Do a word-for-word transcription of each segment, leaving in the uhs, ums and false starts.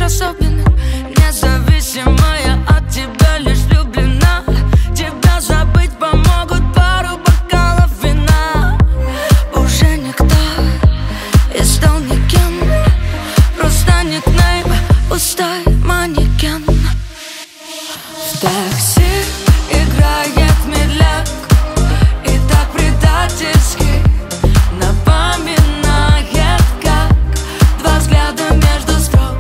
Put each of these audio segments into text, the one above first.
особенных, независимая от тебя, лишь влюблена. Тебя забыть помогут пару бокалов вина. Уже никто и стал никем, просто никнейм, пустой манекен. В такси играет медляк, и так предательски напоминает, как два взгляда между строк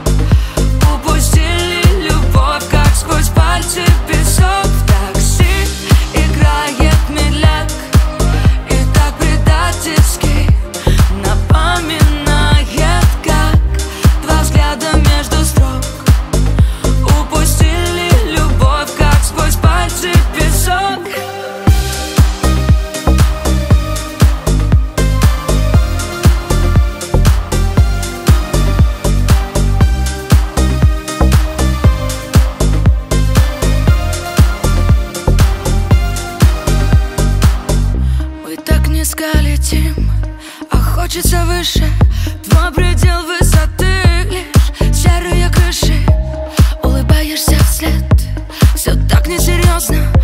упустили любовь, как сквозь пальцы песок. В такси играет медляк, и так предательски напоминает, как два взгляда между строк упустили любовь, как сквозь пальцы песок. Мы так низко летим, а хочется выше. Твой предел высоты лишь серые крыши. Улыбаешься вслед, все так несерьезно.